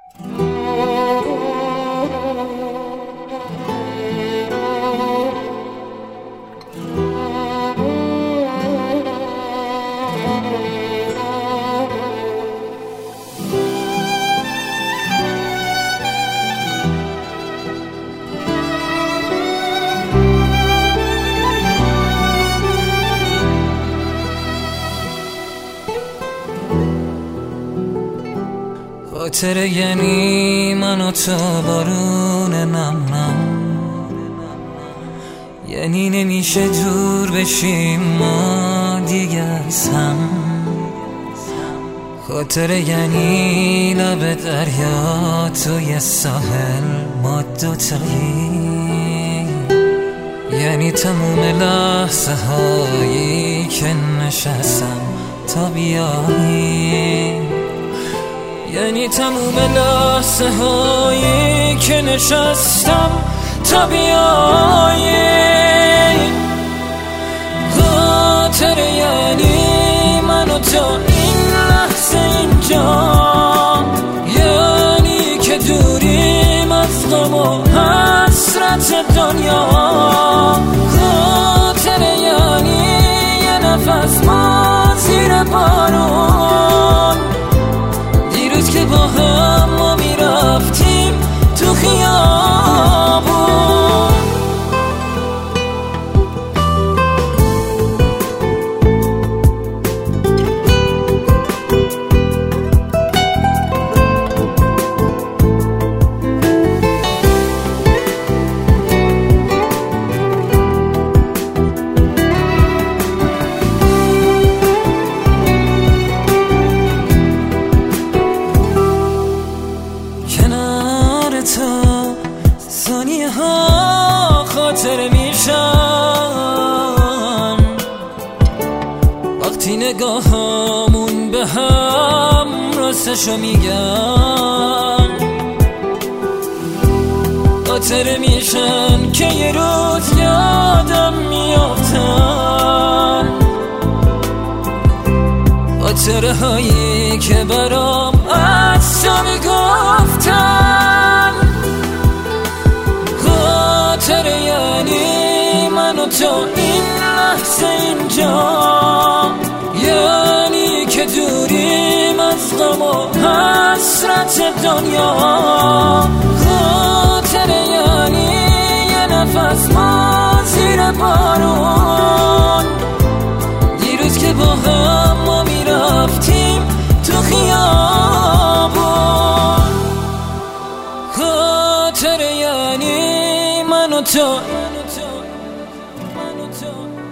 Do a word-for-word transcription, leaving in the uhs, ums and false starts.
خاطره یعنی من و تو بارون نم نم، یعنی نمیشه دور بشیم ما دیگه از هم. خاطره یعنی لب دریا توی ساحل ما دوتایی، یعنی تموم لحظه هایی که نشستم تا بیایی، یعنی تموم لحظه هایی که نشستم تا بیایی. خاطره یعنی من و تو این لحظه اینجا، یعنی که دوریم از غم و حسرت دنیا. خاطره یعنی یه نفس ما زیر بارون، دیروز که با هم ما میرفتیم تو خیابون. ثانیه ها خاطره میشن وقتی نگاهامون به هم راستشو میگن. خاطره میشن که یه روز یادم میافتن، خاطره هایی که برام از تو میگفتن. خاطره یعنی من و تو این لحظه اینجا، یعنی که دوریم از غم و حسرت دنیا. خاطره یعنی یه نفس ما زیر بارون، دیروز که با هم ما میرفتیم تو خیابون. خاطره یعنی من و تو